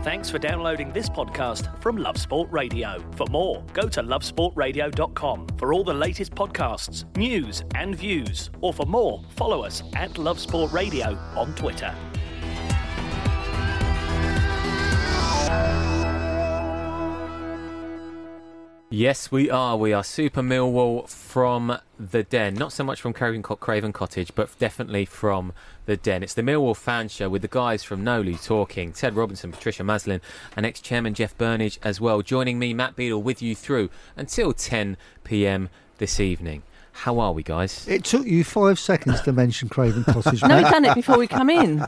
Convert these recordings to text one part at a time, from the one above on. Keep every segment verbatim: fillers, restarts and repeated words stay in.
Thanks for downloading this podcast from Love Sport Radio. For more, go to love sport radio dot com for all the latest podcasts, news and views. Or for more, follow us at Love Sport Radio on Twitter. Yes, we are. We are Super Millwall from the Den. Not so much from Craven, Craven Cottage, but definitely from the Den. It's the Millwall Fan Show with the guys from Nolu talking. Ted Robinson, Patricia Maslin and ex-chairman Jeff Burnage as well. Joining me, Matt Beadle, with you through until ten p.m. this evening. How are we, guys? It took you five seconds to mention Craven Cottage. No, we've done it before we come in.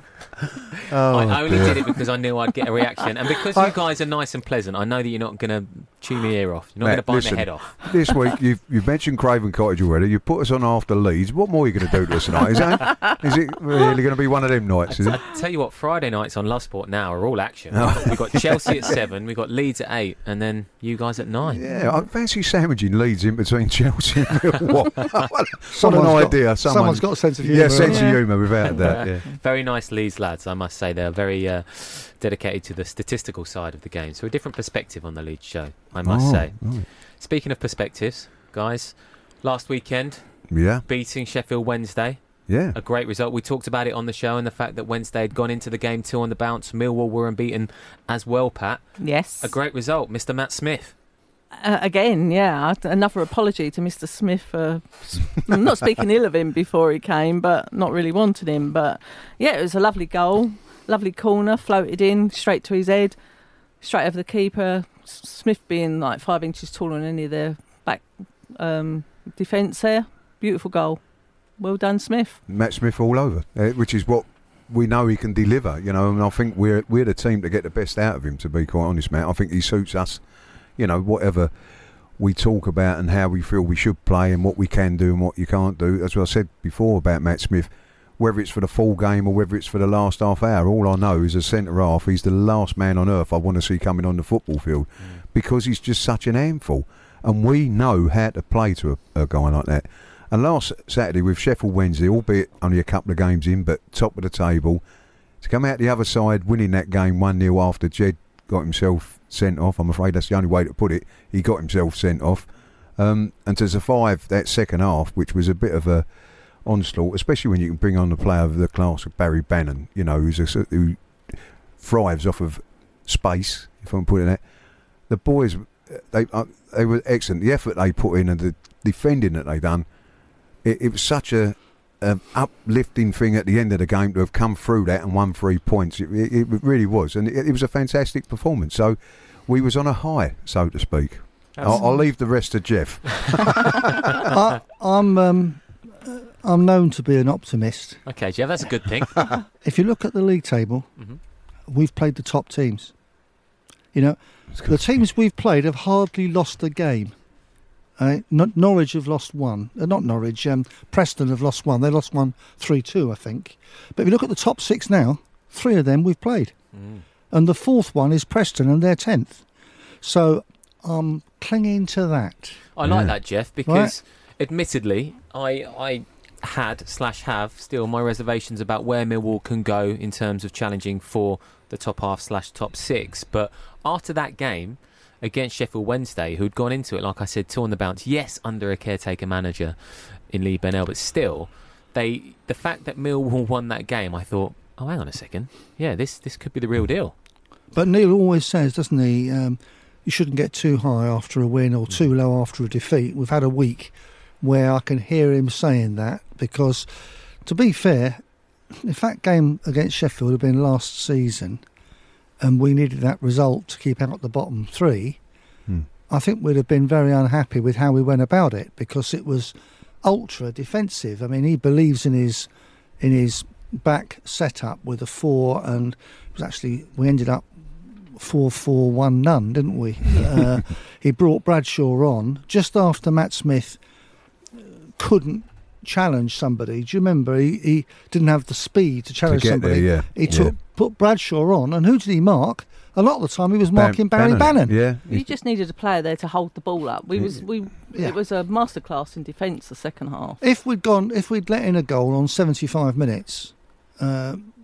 Oh, I only dear. did it because I knew I'd get a reaction. And because you guys are nice and pleasant, I know that you're not going to chew my ear off. You're not going to bite listen, my head off. This week, you've, you've mentioned Craven Cottage already. You put us on after Leeds. What more are you going to do to us tonight? Is it, is it really going to be one of them nights? Is I, it? I tell you what, Friday nights on Love Sport now are all action. We've got, we've got Chelsea at seven, we've got Leeds at eight, and then you guys at nine. Yeah, I fancy sandwiching Leeds in between Chelsea and Millwall. What Someone's an got- idea. Someone, Someone's got a sense of humour. Yeah, sense haven't of Yeah. humour, without that. Yeah. Very nice Leeds lads, I must say. They're very uh, dedicated to the statistical side of the game. So a different perspective on the Leeds show, I must Oh, say. right. Speaking of perspectives, guys, last weekend, Yeah, beating Sheffield Wednesday. yeah. A great result. We talked about it on the show and the fact that Wednesday had gone into the game two on the bounce. Millwall were unbeaten as well, Pat. Yes. A great result. Mister Matt Smith. Uh, again, yeah. Another apology to Mister Smith for I'm not speaking ill of him before he came, but not really wanting him. But yeah, it was a lovely goal, lovely corner, floated in straight to his head, straight over the keeper. S- Smith being like five inches taller than any of their back um, defence there. Beautiful goal. Well done, Smith. Matt Smith all over, uh, which is what we know he can deliver, you know, and I think we're we're the team to get the best out of him, to be quite honest, Matt. I think he suits us, you know, whatever we talk about and how we feel we should play and what we can do and what you can't do. As I said before about Matt Smith, whether it's for the full game or whether it's for the last half hour, all I know is as centre-half, he's the last man on earth I want to see coming on the football field mm. because he's just such an handful. And we know how to play to a, a guy like that. And last Saturday with Sheffield Wednesday, albeit only a couple of games in, but top of the table, to come out the other side winning that game one nil after Jed got himself sent off, I'm afraid that's the only way to put it, he got himself sent off, um, and to survive that second half, which was a bit of a onslaught, especially when you can bring on the player of the class of Barry Bannon, you know, who's a, who thrives off of space, if I can put it that. The boys, they uh, they were excellent. The effort they put in and the defending that they done, it, it was such a, a uplifting thing at the end of the game to have come through that and won three points. It, it, it really was, and it, it was a fantastic performance. So we was on a high, so to speak. I'll, I'll leave the rest to Jeff. I, I'm um, I'm known to be an optimist. Okay, Jeff, that's a good thing. If you look at the league table, mm-hmm. we've played the top teams. You know, the teams we've played have hardly lost a game. Uh, Nor- Norwich have lost one. Uh, not Norwich. Um, Preston have lost one. They lost one three two, I think. But if you look at the top six now, three of them we've played. Mm. And the fourth one is Preston, and they're tenth. So I'm clinging to that. I like Yeah. that, Jeff, because admittedly, I I had slash have still my reservations about where Millwall can go in terms of challenging for the top half slash top six. But after that game against Sheffield Wednesday, who'd gone into it, like I said, two on the bounce, yes, under a caretaker manager in Lee Bennell, but still, they the fact that Millwall won that game, I thought, oh, hang on a second, yeah, this this could be the real deal. But Neil always says, doesn't he, um, you shouldn't get too high after a win or too low after a defeat. We've had a week where I can hear him saying that because, to be fair, if that game against Sheffield had been last season and we needed that result to keep out the bottom three, Hmm. I think we'd have been very unhappy with how we went about it because it was ultra defensive. I mean, he believes in his in his back setup with a four, and it was actually we ended up four four one none, didn't we? uh, he brought Bradshaw on just after Matt Smith couldn't challenge somebody. Do you remember? He, he didn't have the speed to challenge To get somebody. there, yeah. He took Yeah. put Bradshaw on, and who did he mark? A lot of the time, he was Ban- marking Barry Bannon. Yeah. You just needed a player there to hold the ball up. We was we Yeah. it was a masterclass in defence the second half. If we'd gone, if we'd let in a goal on seventy-five minutes, uh,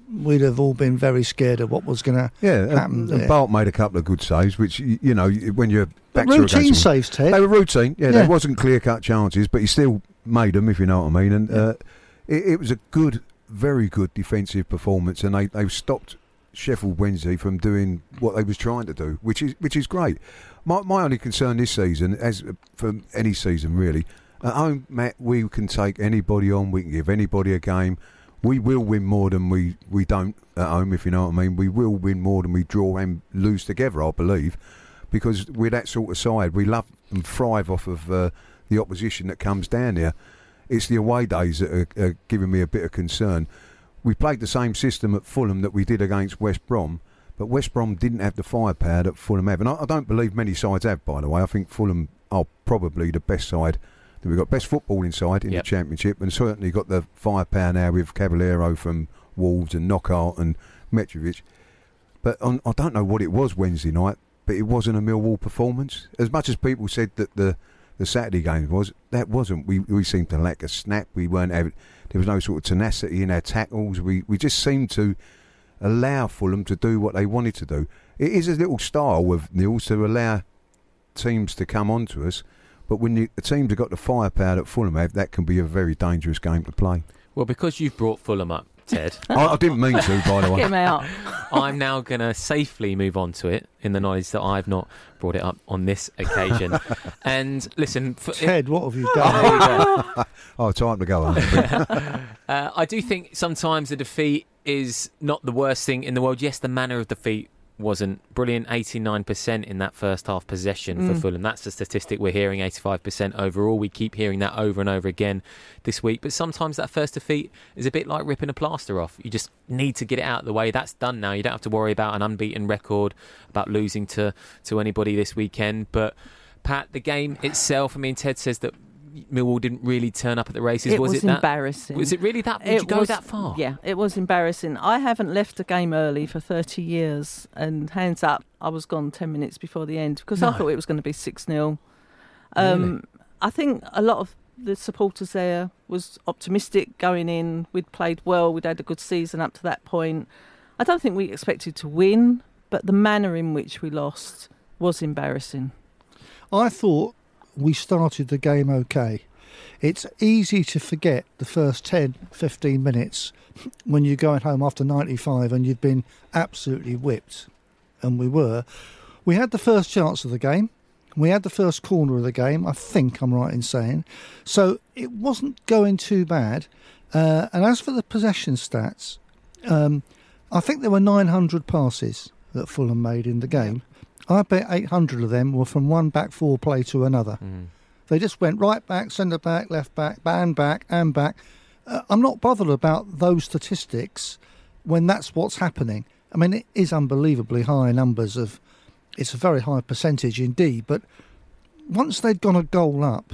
we'd have all been very scared of what was going to Yeah, happen and, there. and Bart made a couple of good saves, which, you, you know, when you're back But to routine against them- saves, Ted. They were routine, yeah, Yeah. There wasn't clear-cut chances, but he still made them, if you know what I mean. And uh, it, it was a good, very good defensive performance, and they, they stopped Sheffield Wednesday from doing what they was trying to do, which is which is great. My my only concern this season, as for any season really, at home, Matt, we can take anybody on, we can give anybody a game. We will win more than we, we don't at home, if you know what I mean. We will win more than we draw and lose together, I believe, because we're that sort of side. We love and thrive off of uh, the opposition that comes down there. It's the away days that are, are giving me a bit of concern. We played the same system at Fulham that we did against West Brom, but West Brom didn't have the firepower that Fulham have. And I, I don't believe many sides have, by the way. I think Fulham are probably the best side. We've got best footballing side in Yep. the Championship, and certainly got the firepower now with Caballero from Wolves and Knockout and Mitrovic. But on, I don't know what it was Wednesday night, but it wasn't a Millwall performance. As much as people said that the, the Saturday game was, that wasn't. We we seemed to lack a snap. We weren't having, there was no sort of tenacity in our tackles. We we just seemed to allow Fulham to do what they wanted to do. It is a little style of Neil's to allow teams to come onto us, but when you, the teams have got the firepower that Fulham have, that can be a very dangerous game to play. Well, because you've brought Fulham up, Ted, I, I didn't mean to, by the way. Get him out. I'm now going to safely move on to it in the knowledge that I've not brought it up on this occasion. And listen, for, Ted, what have you There done? you go. Oh, time to go on. Uh, I do think sometimes a defeat is not the worst thing in the world. Yes, the manner of defeat wasn't brilliant. eighty-nine percent in that first half possession for Mm. Fulham. That's the statistic we're hearing, eighty-five percent overall. We keep hearing that over and over again this week. But sometimes that first defeat is a bit like ripping a plaster off. You just need to get it out of the way. That's done now. You don't have to worry about an unbeaten record, about losing to, to anybody this weekend. But, Pat, the game itself, I mean, Ted says that Millwall didn't really turn up at the races. It was, was it that? embarrassing. Was it really that? Would It you go was- that far? Yeah, it was embarrassing. I haven't left a game early for thirty years, and hands up, I was gone ten minutes before the end because I No. thought it was going to be six nil. Um, Really? I think a lot of the supporters there was optimistic going in. We'd played well. We'd had a good season up to that point. I don't think we expected to win, but the manner in which we lost was embarrassing. I thought we started the game okay. It's easy to forget the first ten, fifteen minutes when you're going home after ninety-five and you've been absolutely whipped. And we were. We had the first chance of the game. We had the first corner of the game, I think I'm right in saying. So it wasn't going too bad. Uh, and as for the possession stats, um, I think there were nine hundred passes that Fulham made in the game. I bet eight hundred of them were from one back four play to another. Mm. They just went right back, centre back, left back, and back, and back. Uh, I'm not bothered about those statistics when that's what's happening. I mean, it is unbelievably high numbers of. It's a very high percentage indeed. But once they'd gone a goal up,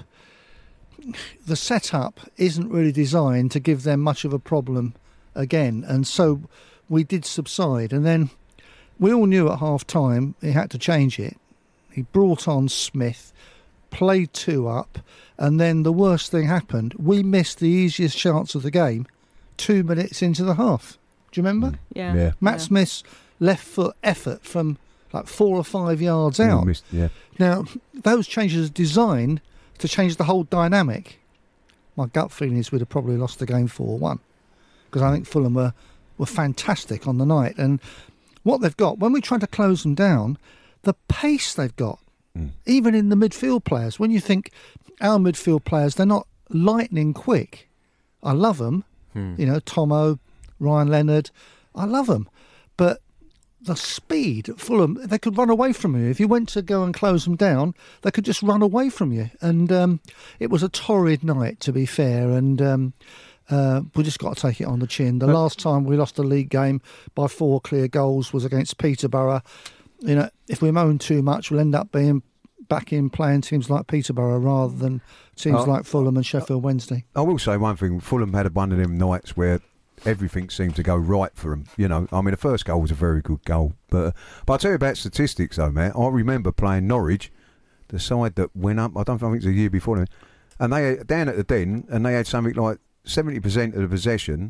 the setup isn't really designed to give them much of a problem again, and so we did subside. And then we all knew at half time he had to change it. He brought on Smith, played two up, and then the worst thing happened. We missed the easiest chance of the game two minutes into the half. Do you remember? Yeah. Yeah. Matt Yeah. Smith's left foot effort from like four or five yards Yeah, out. missed- yeah. Now, those changes are designed to change the whole dynamic. My gut feeling is we'd have probably lost the game four one because I think Fulham were, were fantastic on the night. And what they've got, when we try to close them down, the pace they've got, Mm. even in the midfield players, when you think our midfield players, they're not lightning quick. I love them, Hmm. you know, Tomo, Ryan Leonard, I love them. But the speed at Fulham, they could run away from you. If you went to go and close them down, they could just run away from you. And um, it was a torrid night, to be fair. And um, uh, we just got to take it on the chin. The But- last time we lost a league game by four clear goals was against Peterborough. You know, if we moan too much, we'll end up being back in playing teams like Peterborough rather than teams Oh. like Fulham and Sheffield Wednesday. I will say one thing. Fulham had one of them nights where everything seemed to go right for them. You know, I mean, the first goal was a very good goal. But, but I'll tell you about statistics, though, Matt. I remember playing Norwich, the side that went up, I don't think it was a year before them, and they down at the Den, and they had something like seventy percent of the possession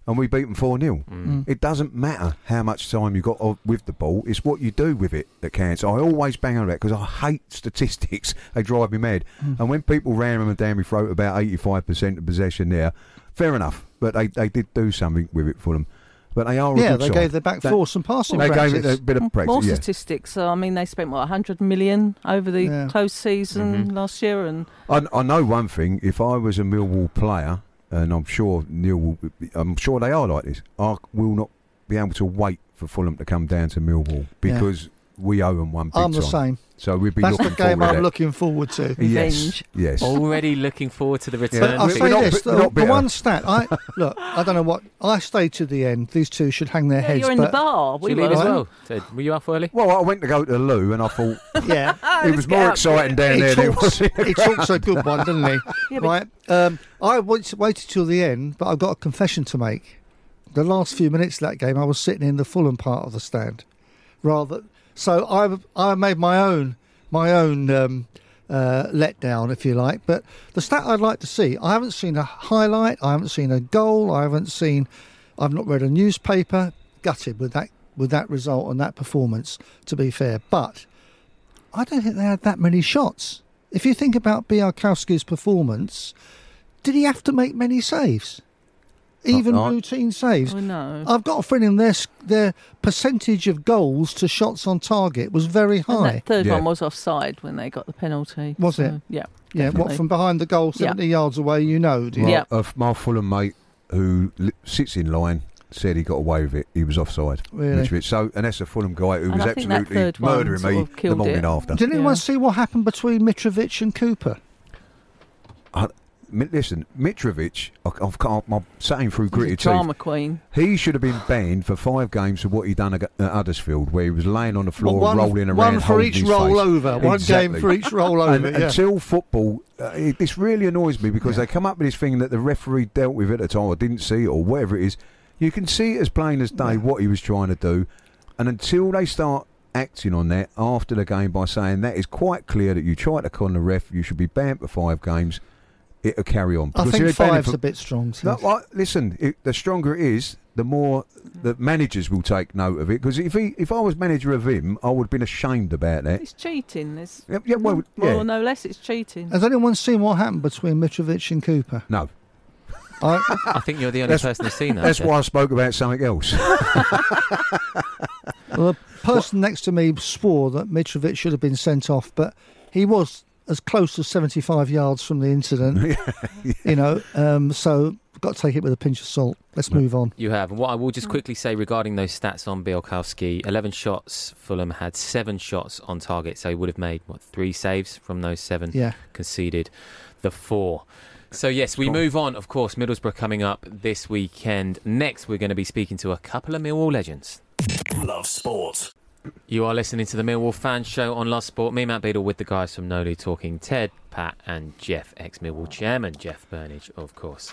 and we beat them four nil. Mm. It doesn't matter how much time you got of- with the ball, it's what you do with it that counts. I always bang on that because I hate statistics. They drive me mad. Mm. And when people ram them down my throat about eighty-five percent of possession there, fair enough, but they, they did do something with it for them. But they are a Yeah, good they side. gave their back They- four some passing They practice. gave it a bit of practice, More yeah. statistics. So, I mean, they spent, what, one hundred million over the Yeah. close season Mhm. last year? And I, I know one thing. If I was a Millwall player, and I'm sure Neil, will, I'm sure they are like this, I will not be able to wait for Fulham to come down to Millwall because we owe them one big I'm the time. same. So we'd be That's looking the game forward to I'm that. looking forward to. Yes, Revenge. yes. Already looking forward to the Yeah. return. But I'll we're say not this: bi- the, not the bitter. one stat. I look. I don't know what I stayed to the end. These two should hang their yeah, heads. you're in but the bar. We Did you were. leave as right? well? Ted, were you up early? Well, I went to go to the loo and I thought yeah, it was more exciting down he there than it talks. was. He talks a good one, doesn't he? Yeah, but- Right. Um, I wait- waited till the end, but I've got a confession to make. The last few minutes of that game, I was sitting in the Fulham part of the stand, rather. So I I made my own my own um, uh, letdown, if you like. But the stat I'd like to see, I haven't seen a highlight, I haven't seen a goal, I haven't seen, I've not read a newspaper. Gutted with that with that result and that performance, to be fair. But I don't think they had that many shots. If you think about Białkowski's performance, did he have to make many saves? Even I- routine saves. Oh, no. I've got a feeling their s- their percentage of goals to shots on target was very And high. that third Yeah. one was offside when they got the penalty. Was so, it? Yeah. Yeah, what definitely. from behind the goal, Yeah. seventy yards away, you know. Do you? My, Yeah. uh, my Fulham mate who li- sits in line said he got away with it. He was offside. Really? Mitrovic. So, and that's a Fulham guy who And was I think that absolutely third one murdering sort me of the killed morning it. after. Did anyone Yeah. see what happened between Mitrovic and Cooper? Mi- Listen, Mitrovic, I, I've, I've, I'm saying through He's a gritted teeth, drama queen. he should have been banned for five games for what he done ag- at Huddersfield, where he was laying on the floor, Well, one, rolling around, one for holding each his roll face. over. One Exactly. game for each roll over. And yeah. until football, uh, it, this really annoys me because Yeah. they come up with this thing that the referee dealt with at the time, or didn't see it, or whatever it is. You can see it as plain as day Yeah. what he was trying to do, and until they start acting on that after the game by saying that is quite clear that you tried to con the ref, you should be banned for five games. It'll carry on. I Because think they're banning five's for- a bit strong. no, Sid. I, listen, it, the stronger it is, the more the managers will take note of it. Because if he, if I was manager of him, I would have been ashamed about that. It's cheating. There's Yeah, yeah, well, more yeah. or no less, it's cheating. Has anyone seen what happened between Mitrovic and Cooper? No, I, I think you're the only That's- person who's seen that. that's Ted. why I spoke about something else. well, the person next to me swore that Mitrovic should have been sent off, but he was as close as seventy-five yards from the incident. You know, um, so got to take it with a pinch of salt. Let's move on. You have. And what I will just quickly say regarding those stats on Białkowski, eleven shots, Fulham had seven shots on target, so he would have made, what, three saves from those seven, Yeah. conceded the four. So, yes, we move on. Of course, Middlesbrough coming up this weekend. Next, we're going to be speaking to a couple of Millwall legends. Love Sport. You are listening to the Millwall Fan Show on Love Sport. Me, Matt Beadle, with the guys from Noli talking Ted, Pat and Jeff, ex-Millwall chairman Jeff Burnage, of course.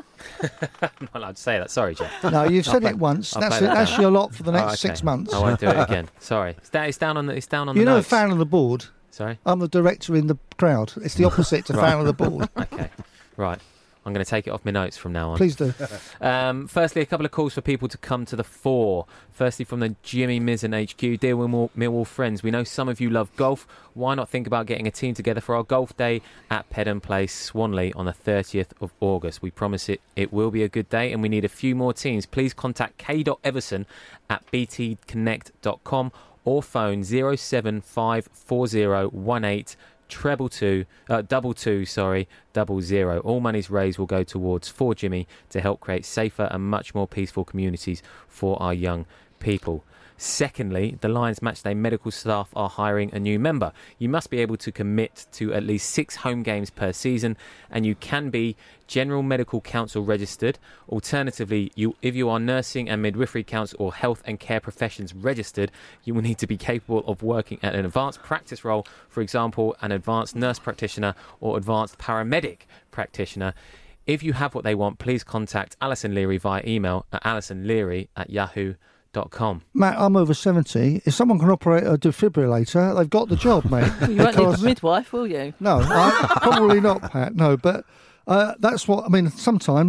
I'm not allowed to say that. Sorry, Jeff. No, you've said I'll it play- once. I'll That's play it. that That's down. your lot for the next Oh, okay. six months. I won't do it again. Sorry. It's, da- it's down on the. It's down on You the know, notes. fan of the board. Sorry. I'm the director in the crowd. It's the opposite to fan of the board. Okay. Right. I'm going to take it off my notes from now on. Please do. Um, firstly, a couple of calls for people to come to the fore. Firstly, from the Jimmy Mizzen H Q. Dear Millwall, Millwall friends, we know some of you love golf. Why not think about getting a team together for our golf day at Pedham Place, Swanley, on the thirtieth of August? We promise it it will be a good day, and we need a few more teams. Please contact k dot everson at b t connect dot com or phone zero seven five four zero one eight treble two, uh, double two, sorry, double zero. All monies raised will go towards For Jimmy to help create safer and much more peaceful communities for our young people. Secondly, the Lions Matchday medical staff are hiring a new member. You must be able to commit to at least six home games per season, and you can be General Medical Council registered. Alternatively, you, if you are Nursing and Midwifery Council or Health and Care Professions registered, you will need to be capable of working at an advanced practice role, for example, an advanced nurse practitioner or advanced paramedic practitioner. If you have what they want, please contact Alison Leary via email at alisonleary at yahoo dot com. Matt, I'm over seventy. If someone can operate a defibrillator, they've got the job, mate. You won't need Because- a midwife, will you? No, I, probably not, Pat. No, but uh, that's what I mean. Sometimes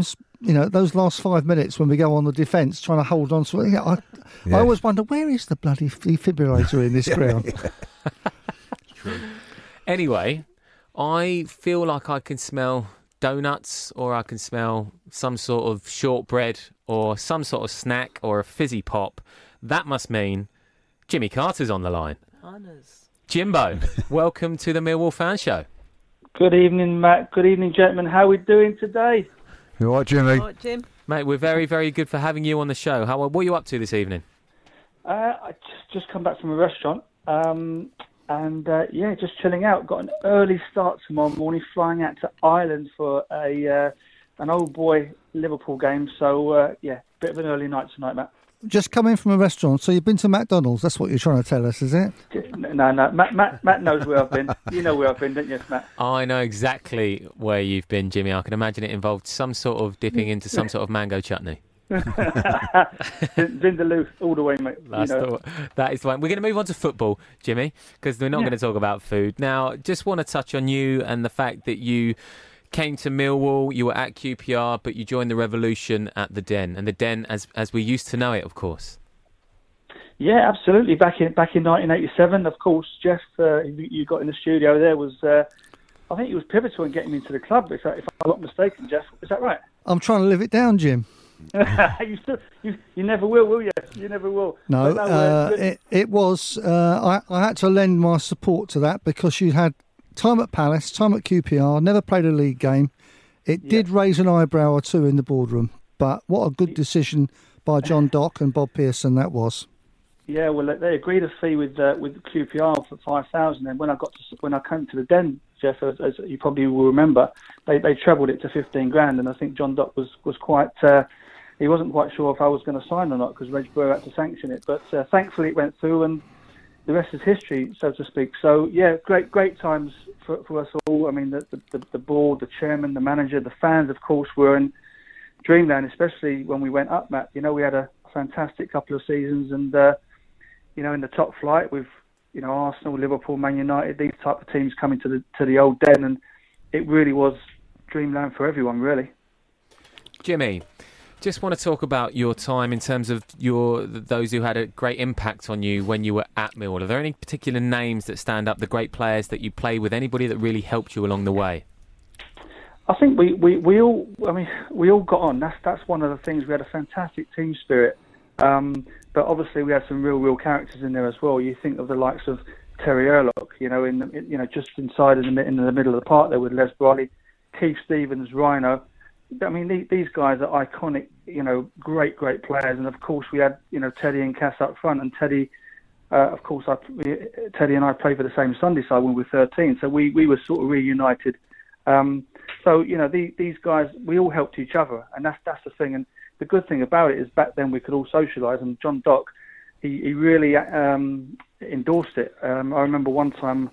you know, those last five minutes when we go on the defence, trying to hold on to it. I, Yeah. I always wonder, where is the bloody defibrillator in this ground? True. Anyway, I feel like I can smell donuts, or I can smell some sort of shortbread, or some sort of snack, or a fizzy pop. That must mean Jimmy Carter's on the line. Honours. Jimbo, welcome to the Millwall Fan Show. Good evening, Matt. Good evening, gentlemen. How are we doing today? You all right, Jimmy? All right, Jim. Mate, we're very, very good for having you on the show. How, what are you up to this evening? Uh, I just, just come back from a restaurant, um, and uh, yeah, just chilling out. Got an early start tomorrow morning, flying out to Ireland for a uh, an old boy Liverpool game. So uh, yeah, bit of an early night tonight, Matt. Just come in from a restaurant, so you've been to McDonald's. That's what you're trying to tell us, is it? No, no, Matt, Matt, Matt knows where I've been. You know where I've been, don't you, Matt? I know exactly where you've been, Jimmy. I can imagine it involved some sort of dipping into some sort of mango chutney. Vindaloo all the way, mate. That's you know. the, that is the one. We're going to move on to football, Jimmy, because we're not Yeah. going to talk about food. Now, just want to touch on you and the fact that you came to Millwall, you were at Q P R, but you joined the Revolution at the Den, and the Den as as we used to know it, of course. Yeah, absolutely. Back in back in nineteen eighty-seven, of course, Jeff, uh, you you got in the studio there was, uh, I think he was pivotal in getting me into the club. If, I, if I'm not mistaken, Jeff, is that right? I'm trying to live it down, Jim. you still, you, you never will, will you? You never will. No, But no, uh, good- it, it was. Uh, I, I had to lend my support to that because you had time at Palace, time at Q P R, never played a league game. It Yeah. did raise an eyebrow or two in the boardroom, but what a good decision by John Dock and Bob Pearson that was. Yeah, well, they agreed a fee with uh, with Q P R for five thousand, and when I got to, when I came to the Den, Jeff, as, as you probably will remember, they they trebled it to fifteen grand, and I think John Dock was was quite. Uh, he wasn't quite sure if I was going to sign or not because Reg Burr had to sanction it, but uh, thankfully it went through, and the rest is history, so to speak. So yeah, great great times for for us all. I mean, the the, the board, the chairman, the manager, the fans, of course, were in dreamland, especially when we went up, Matt. You know, we had a fantastic couple of seasons, and uh, you know, in the top flight with, you know, Arsenal, Liverpool, Man United, these type of teams coming to the to the old Den, and it really was dreamland for everyone, really. Jimmy, just want to talk about your time in terms of your those who had a great impact on you when you were at Millwall. Are there any particular names that stand up, the great players that you played with, anybody that really helped you along the way? I think we, we, we all, I mean, we all got on. That's that's one of the things. We had a fantastic team spirit. Um, but obviously we had some real, real characters in there as well. You think of the likes of Terry Erlock, you know, in, the, you know, just inside in the, in the middle of the park there with Les Briley, Keith Stevens, Rhino. I mean, these, these guys are iconic, you know, great, great players. And of course we had, you know, Teddy and Cass up front, and Teddy, uh, of course, I, Teddy and I played for the same Sunday side when we were thirteen. So we, we were sort of reunited. Um, so, you know, the, these guys, we all helped each other, and that's that's the thing. And the good thing about it is back then we could all socialise, and John Dock, he, he really um, endorsed it. Um, I remember one time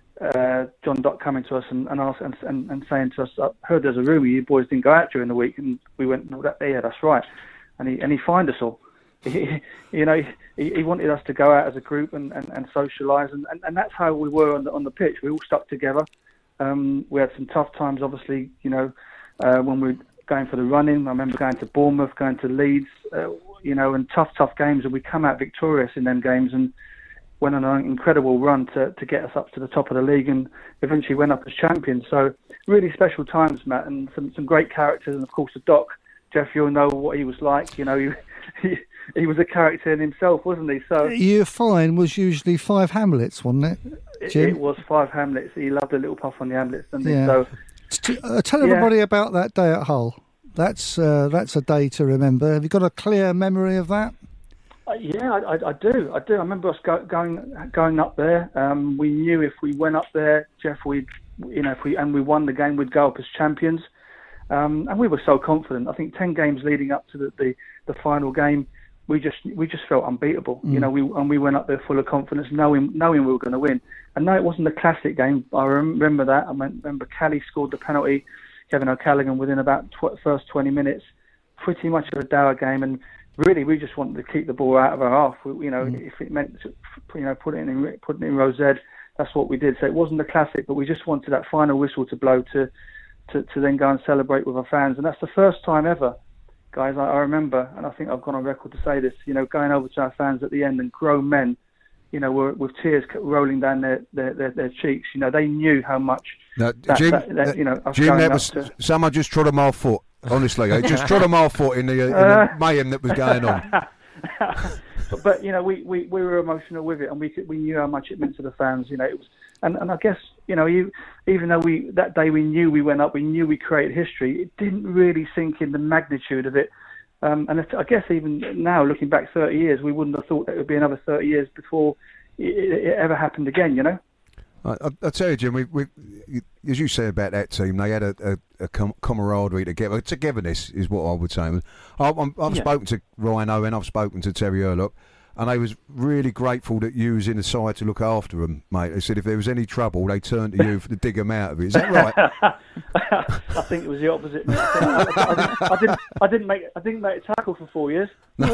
uh, John Dock coming to us and and, ask, and, and and saying to us, I heard there's a rumour you boys didn't go out during the week, and we went, well, that, yeah, that's right. And he and he fined us all. He, you know, he, he wanted us to go out as a group and, and, and socialise, and, and, and that's how we were on the, on the pitch. We all stuck together. Um, we had some tough times, obviously, you know, uh, when we were going for the run-in. I remember going to Bournemouth, going to Leeds, uh, you know, and tough, tough games, and we come out victorious in them games and went on an incredible run to, to get us up to the top of the league, and eventually went up as champions. So really special times, Matt, and some, some great characters, and of course the Doc. Jeff, you'll know what he was like. You know, he, he, he was a character in himself, wasn't he? So Your fine was usually five Hamlets, wasn't it, it, Jim? it was five Hamlets. He loved a little puff on the Hamlets, didn't Yeah. he? So T- uh, tell Yeah. everybody about that day at Hull. That's uh, that's a day to remember. Have you got a clear memory of that? Uh, yeah, I, I, I do. I do. I remember us go, going going up there. Um, we knew if we went up there, Jeff, we, you know, if we and we won the game, we'd go up as champions. Um, and we were so confident. I think ten games leading up to the, the, the final game, we just we just felt unbeatable. Mm. You know, we and we went up there full of confidence, knowing knowing we were going to win. And no, it wasn't a classic game. I remember that. I remember Callie scored the penalty, Kevin O'Callaghan, within about tw- first twenty minutes. Pretty much of a dour game, and really we just wanted to keep the ball out of our half. We, you know, mm. if it meant to, you know, put it in put it in Rosette, that's what we did. So it wasn't a classic, but we just wanted that final whistle to blow to to, to then go and celebrate with our fans. And that's the first time ever, guys, I, I remember, and I think I've gone on record to say this, you know, going over to our fans at the end and grown men, you know, were, with tears rolling down their, their, their, their cheeks. You know, they knew how much, no, that, Jim, that, that, you know, I was Jim, going that up was, to... someone just trod on my foot, honestly. They just trod on my foot in the, in the mayhem that was going on. but, but, you know, we, we, we were emotional with it, and we could, we knew how much it meant to the fans. You know, it was, and, and I guess, you know, you, even though we that day we knew we went up, we knew we created history, it didn't really sink in the magnitude of it. Um, and I guess even now, looking back thirty years, we wouldn't have thought that it would be another thirty years before it, it ever happened again, you know? I, I tell you, Jim, we, we, as you say about that team, they had a, a, a camaraderie together. Togetherness is what I would say. I, I'm, I've yeah. spoken to Rhino and I've spoken to Terry Urlock, and they was really grateful that you was in the side to look after them, mate. They said if there was any trouble, they turned to you to dig them out of it. Is that right? I think it was the opposite. I, I, I, didn't, I didn't make, I didn't make a tackle for four years.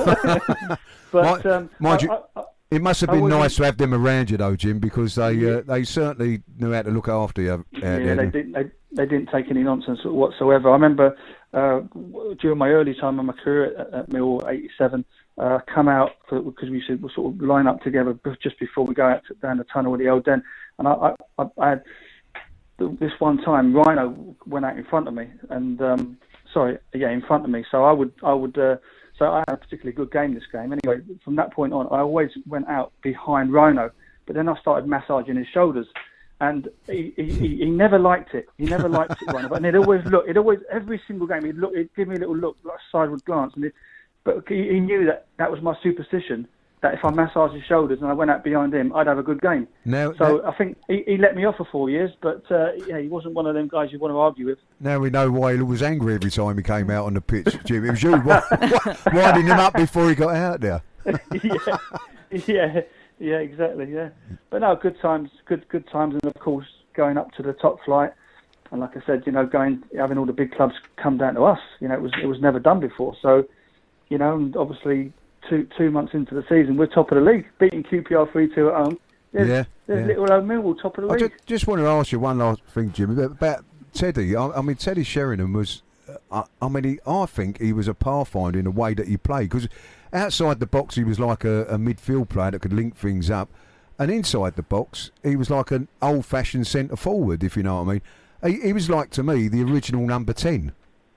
but mind, um, mind I, you. I, I, It must have been nice be... to have them around you, though, Jim, because they yeah. uh, they certainly knew how to look after you. Yeah, there. they didn't. They, they didn't take any nonsense whatsoever. I remember uh, during my early time in my career at, at Millwall, eighty-seven, uh, come out because we used to sort of line up together just before we go out to, down the tunnel with the old den. And I, I, I had this one time, Rhino went out in front of me, and um, sorry, yeah, in front of me. So I would, I would. Uh, So I had a particularly good game this game. Anyway, from that point on, I always went out behind Rhino, but then I started massaging his shoulders, and he, he, he never liked it. He never liked it, Rhino. But he'd always look. He'd always every single game he'd look. He'd give me a little look, like a sideward glance, and it, but he, he knew that that was my superstition. That if I massaged his shoulders and I went out behind him, I'd have a good game. Now, so now, I think he, he let me off for four years, but uh, yeah, he wasn't one of them guys you want to argue with. Now we know why he was angry every time he came out on the pitch, Jim. It was you winding him up before he got out there. yeah, yeah, yeah, exactly. Yeah, but no, good times, good good times, and of course going up to the top flight. And like I said, you know, going having all the big clubs come down to us. You know, it was it was never done before. So, you know, and obviously. Two two months into the season, we're top of the league, beating Q P R three two at home. There's, yeah, there's yeah. little old Millwall top of the I league. just, just want to ask you one last thing, Jim, about Teddy. I, I mean, Teddy Sheringham was, uh, I mean, he, I think he was a pathfinder in the way that he played, because outside the box he was like a, a midfield player that could link things up, and inside the box he was like an old-fashioned centre forward, if you know what I mean. He, he was like, to me, the original number ten.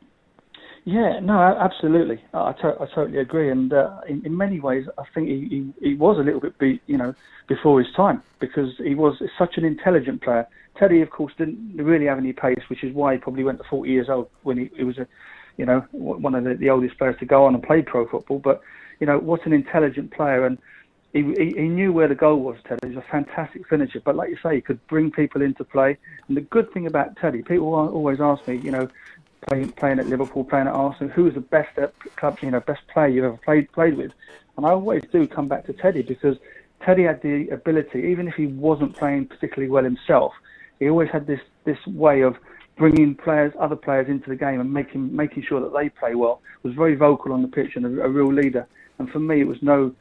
Yeah, no, absolutely. I, to- I totally agree. And uh, in, in many ways, I think he, he, he was a little bit, be, you know, before his time, because he was such an intelligent player. Teddy, of course, didn't really have any pace, which is why he probably went to forty years old when he, he was, a, you know, one of the, the oldest players to go on and play pro football. But you know, what an intelligent player, and he, he, he knew where the goal was. Teddy he was a fantastic finisher, but like you say, he could bring people into play. And the good thing about Teddy, people always ask me, you know. Playing, playing at Liverpool, playing at Arsenal, who was the best at club, you know, best player you've ever played played with? And I always do come back to Teddy, because Teddy had the ability, even if he wasn't playing particularly well himself, he always had this, this way of bringing players, other players into the game and making making sure that they play well. Was very vocal on the pitch and a, a real leader. And for me, it was no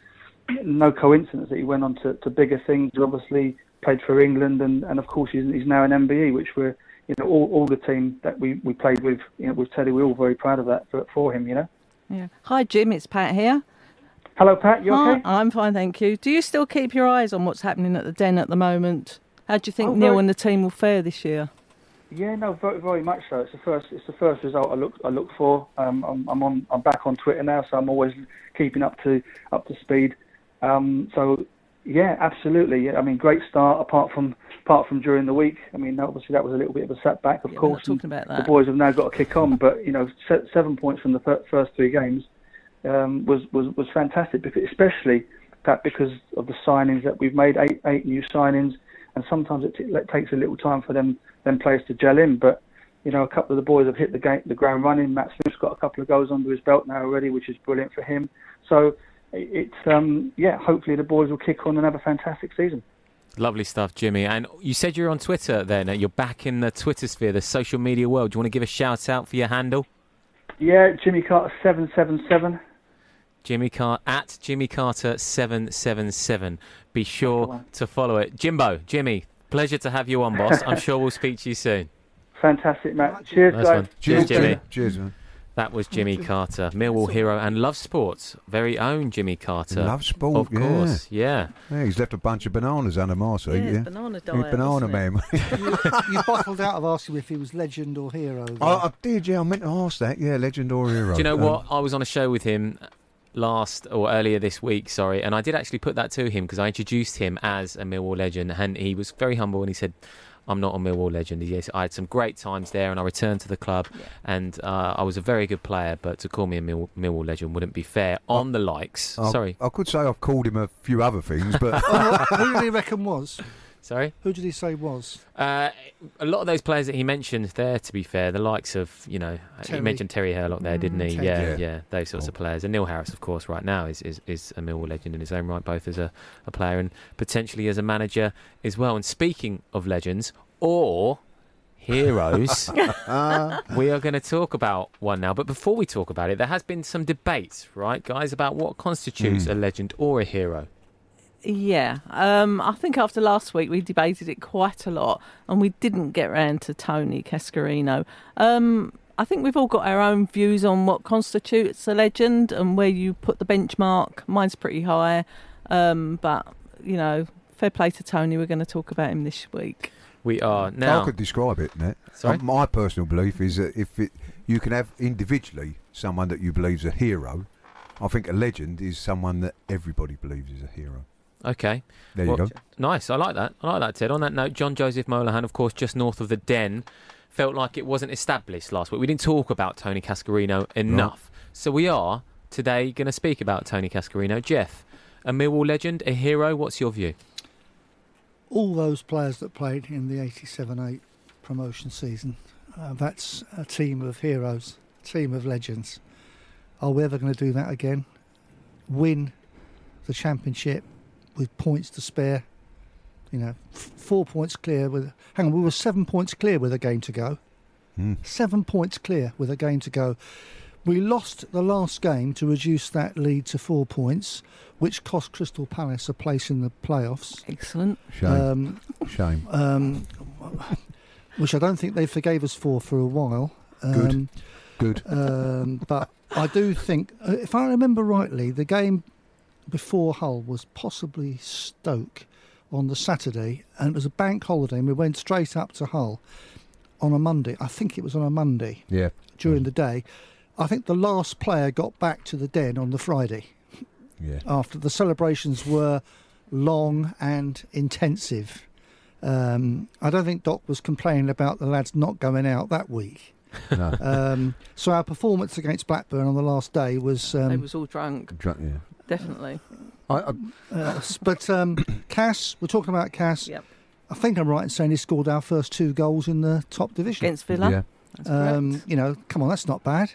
no coincidence that he went on to, to bigger things. He obviously played for England, and, and of course he's, he's now in M B E, which we're You know, all, all the team that we, we played with, you know, with Teddy, we're all very proud of that for, for him, you know. Yeah. Hi, Jim. It's Pat here. Hello, Pat. You okay? Hi, I'm fine, thank you. Do you still keep your eyes on what's happening at the Den at the moment? How do you think oh, Neil very, and the team will fare this year? Yeah, no, very, very much so. It's the first, it's the first result I look, I look for. Um, I'm, I'm on, I'm back on Twitter now, so I'm always keeping up to, up to speed. Um, so. Yeah, absolutely. I mean, great start. Apart from apart from during the week, I mean, obviously that was a little bit of a setback, of yeah, course. We're not talking about that. The boys have now got to kick on, but you know, se- seven points from the fir- first three games um, was, was was fantastic, because, especially that because of the signings that we've made, eight eight new signings, and sometimes it, t- it takes a little time for them them players to gel in. But you know, a couple of the boys have hit the game, the ground running. Matt Smith's got a couple of goals under his belt now already, which is brilliant for him. So. It's um yeah. Hopefully the boys will kick on and have a fantastic season. Lovely stuff, Jimmy. And you said you're on Twitter. Then you're back in the Twitter sphere, the social media world. Do you want to give a shout out for your handle? Yeah, Jimmy Carter seven seven seven. Jimmy Carter at Jimmy Carter seven seven seven. Be sure to follow it. Jimbo, Jimmy, pleasure to have you on, boss. I'm sure we'll speak to you soon. Fantastic, Matt. Cheers, Nice guys. one. Cheers, Jimmy. Cheers, man. That was Jimmy Carter, Millwall hero and Love Sports' very own Jimmy Carter. Love Sport, of course, yeah. yeah. He's left a bunch of bananas under my seat. Yeah, Yeah, banana He's diet. banana wasn't it? man. you, you bottled out of asking if he was legend or hero. I, I did, yeah. I meant to ask that. Yeah, legend or hero. Do you know Um, what? I was on a show with him last or earlier this week, sorry, and I did actually put that to him because I introduced him as a Millwall legend, and he was very humble and he said, I'm not a Millwall legend. Yes, I had some great times there and I returned to the club Yeah. and uh, I was a very good player, but to call me a Mill- Millwall legend wouldn't be fair on the likes. I, Sorry. I could say I've called him a few other things, but Oh, who did he reckon was? Sorry? Who did he say was? Uh, a lot of those players that he mentioned there, to be fair, the likes of, you know, Terry. he mentioned Terry Hurlock there, didn't he? Terry. Yeah, yeah, Yeah. those sorts Oh. of players. And Neil Harris, of course, right now is, is, is a Millwall legend in his own right, both as a, a player and potentially as a manager as well. And speaking of legends or heroes, we are going to talk about one now. But before we talk about it, there has been some debate, right, guys, about what constitutes Mm. a legend or a hero. Yeah, um, I think after last week we debated it quite a lot and we didn't get round to Tony Cascarino. Um, I think we've all got our own views on what constitutes a legend and where you put the benchmark. Mine's pretty high, um, but, you know, fair play to Tony. We're going to talk about him this week. We are now... I could describe it, Nat. Sorry? Uh, my personal belief is that if it, you can have individually someone that you believe is a hero, I think a legend is someone that everybody believes is a hero. Okay. There Well, you go. Nice. I like that. I like that, Ted. On that note, John Joseph Molahan, of course, just north of the Den, felt like it wasn't established last week. We didn't talk about Tony Cascarino enough. So we are today going to speak about Tony Cascarino. Jeff, a Millwall legend, a hero. What's your view? All those players that played in the eighty-seven eight promotion season, uh, that's a team of heroes, a team of legends. Are we ever going to do that again? Win the championship with points to spare? You know, f- four points clear with... Hang on, we were seven points clear with a game to go. Mm. Seven points clear with a game to go. We lost the last game to reduce that lead to four points, which cost Crystal Palace a place in the playoffs. Excellent. Shame. Um, Shame. um, which I don't think they forgave us for for a while. Um, Good. Um, but I do think, uh, if I remember rightly, the game before Hull was possibly Stoke on the Saturday, and it was a bank holiday, and we went straight up to Hull on a Monday. I think it was on a Monday Yeah. during the day. I think the last player got back to the Den on the Friday Yeah. after the celebrations were long and intensive. Um, I don't think Doc was complaining about the lads not going out that week. No. Um, so our performance against Blackburn on the last day was, They um, was all drunk, Dr- yeah. definitely. I, I, uh, s- but um, Cass, we're talking about Cass. Yep. I think I'm right in saying he scored our first two goals in the top division. Against Villa. yeah. That's correct. Um, you know, come on, that's not bad.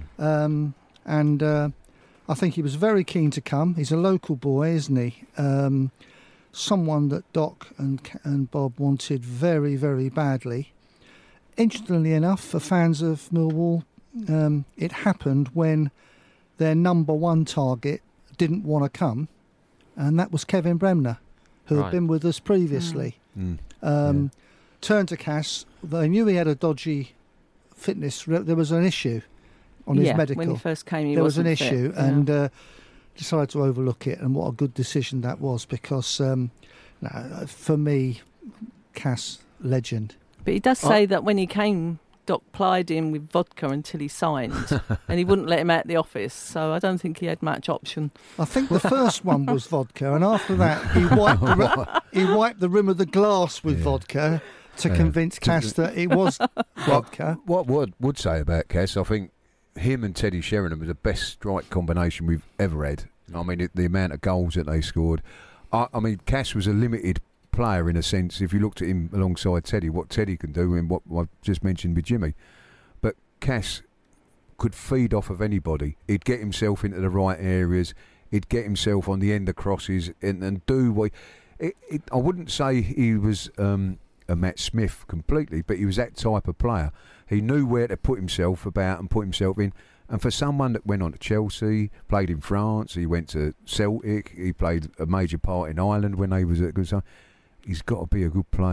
Um, and uh, I think he was very keen to come. He's a local boy, isn't he? Um, someone that Doc and and Bob wanted very, very badly. Interestingly enough, for fans of Millwall, um, it happened when their number one target didn't want to come, and that was Kevin Bremner, who Right. had been with us previously. Mm. Um, Turned to Cass. They knew he had a dodgy fitness. re- There was an issue on his yeah, medical. when he first came, he There was an wasn't fit, issue, yeah. and uh, decided to overlook it. And what a good decision that was, because um, no, for me, Cass, legend. But he does say that when he came, Doc plied him with vodka until he signed, and he wouldn't let him out the office. So I don't think he had much option. I think the first one was vodka, and after that, he wiped the, ri- he wiped the rim of the glass with Yeah. vodka to Yeah. convince Cass that it was vodka. What Wood would say about Cass, I think him and Teddy Sheringham was the best strike combination we've ever had. I mean, it, the amount of goals that they scored. I, I mean, Cass was a limited player in a sense. If you looked at him alongside Teddy, what Teddy can do, and what I've just mentioned with Jimmy, but Cass could feed off of anybody. He'd get himself into the right areas. He'd get himself on the end of crosses and, and do what. It, it, I wouldn't say he was um, a Matt Smith completely, but he was that type of player. He knew where to put himself about and put himself in. And for someone that went on to Chelsea, played in France, he went to Celtic, he played a major part in Ireland when he was at good time, he's got to be a good player.